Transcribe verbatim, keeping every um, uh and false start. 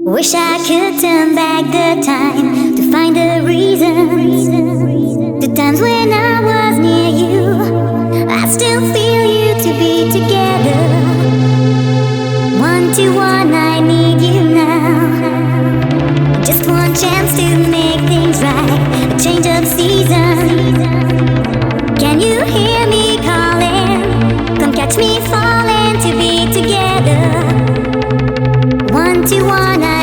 Wish I could turn back the time to find the reasons. The times when I was near you, I still feel you to be together. One to one, I need you now. Just one chance to make things right. A change of season. Can you hear me calling? Come catch me falling to be together. One to one, I